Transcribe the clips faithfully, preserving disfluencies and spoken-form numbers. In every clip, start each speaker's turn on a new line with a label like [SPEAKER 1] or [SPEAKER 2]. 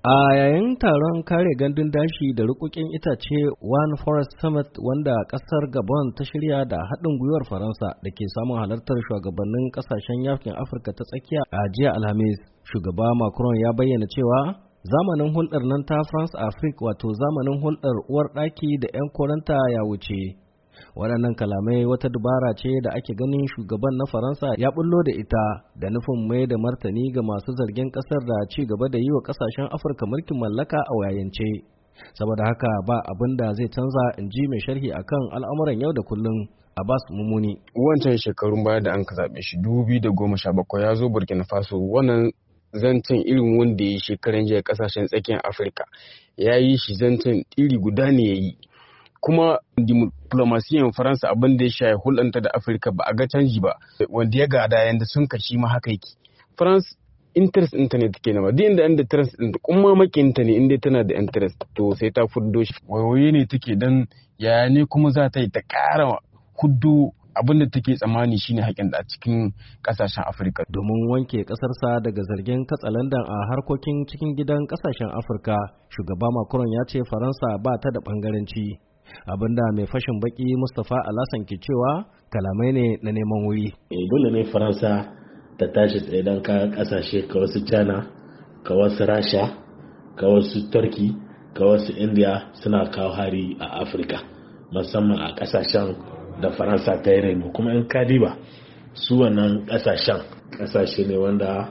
[SPEAKER 1] A yayin taron kare gandun dashi da rukukin itace One Forest Summit wanda kasar Gabon ta shirya da haɗin gwiwar Faransa da ke samun halartar shugabannin kasashen yankin Afirka ta tsakiya a jiya Alhamis, shugaba Macron ya bayyana cewa zamanin hulɗar nan ta France Afrique wato zamanin hulɗar uwar ɗaki da 'yan koranta ya wuce. Waɗannan kalamai wata dubara ce da ake ganin shugaban na Faransa ya bullo da ita da nufin mai da martani ga masu zargin ƙasar da ci gaba da yi wa ƙasashen Afirka mulkin mallaka a wayance. Saboda haka ba abin da zai canza, in ji mai sharhi akan al'amuran yau da kullum Abbas Mumuni.
[SPEAKER 2] Wancan shekarun baya da an ka zaɓe shi dubu biyu da goma sha bakwai ya zo Burkina Faso, wannan zancen irin wanda ya yi shekaran jiya ƙasashen tsakiyar Afirka ya yi shi zancen iri guda ne ya yi. Kuma diplomasiyan Faransa abin da ya shaye hulɗanta da Afirka ba a ga canji ba, wanda ya gada yanda sun kashi ma haka yake. France interest ɗinta ne take nama, duk inda inda interest ɗinta kuma makinta ne inda tana da interest to sai ta fuddo shi. Wayoyi ne take dan yaya ne kuma za ta yi ta ƙara huddo abin da take tsammani shine haƙin da a cikin ƙasashen Afirka.
[SPEAKER 1] Domin wanke ƙasarsa daga zargin katsalandan a harkokin cikin gidan ƙasashen Afirka, shugaba Macron ya ce Faransa ba ta da ɓangaranci. Abinda mai fashin baki Mustapha Alasan ke cewa kalamai ne na neman wuri.
[SPEAKER 3] Dole ne Faransa ta tashi tsaye don ka kasashe ka wasu China, ka wasu Rasha, ka wasu Turkey, ka wasu India suna kawo hari a Afirka, musamman a kasashen da Faransa ta yi reno. Kuma in ka diba su wannan kasashen kasashe ne wanda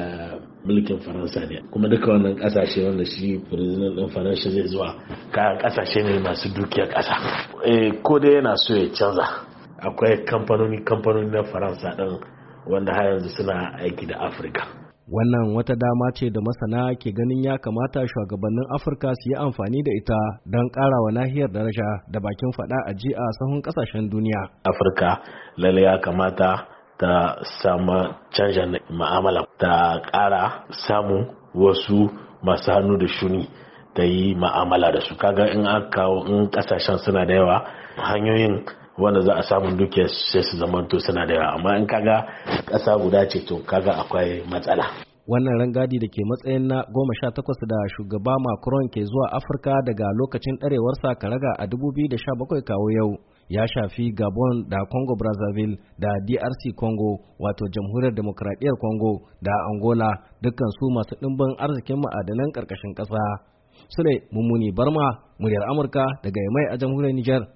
[SPEAKER 3] mulkin Faransa ne, kuma duka wannan kasashe wanda shi president din Faransa zai zuwa kayan kasashe ne masu dukiyar kasa. Eh, ko dai yana so ya canza, akwai kamfanoni kamfanoni na Faransa din wanda har yanzu suna aiki da Afirka.
[SPEAKER 1] Wannan wata dama ce da masana ke ganin ya kamata shugabannin Afirka su yi amfani da ita don ƙarawa nahiyar daraja da bakin faɗa a ji a sahun ƙasashen duniya.
[SPEAKER 3] Afirka lalle ya kamata ta samu canjin ma'amala, ta ƙara samun wasu masu hannu da shuni ta yi ma'amala da su. Kaga in aka kawo in ƙasashen suna da yawa, hanyoyin wanda za a samu dukiya sai su zamanto suna da yawa, amma in kaga ƙasa guda ce to kaga akwai matsala.
[SPEAKER 1] Wannan rangadi da ke matsayin na goma sha takwas da shugaba Macron ke zuwa Afirka daga lokacin ɗarewarsa karaga a dubu biyu da sha bakwai kawo yau ya shafi Gabon da Congo Brazzaville da D R C Congo wato Jamhuriyar Demokradiyyar Congo da Angola, dukkan su masu ɗimbin arzikin ma'adanan ƙarƙashin ƙasa. Sule Mummuni Barma, muryar Amurka daga Yamai a Jamhuriyar Nijar.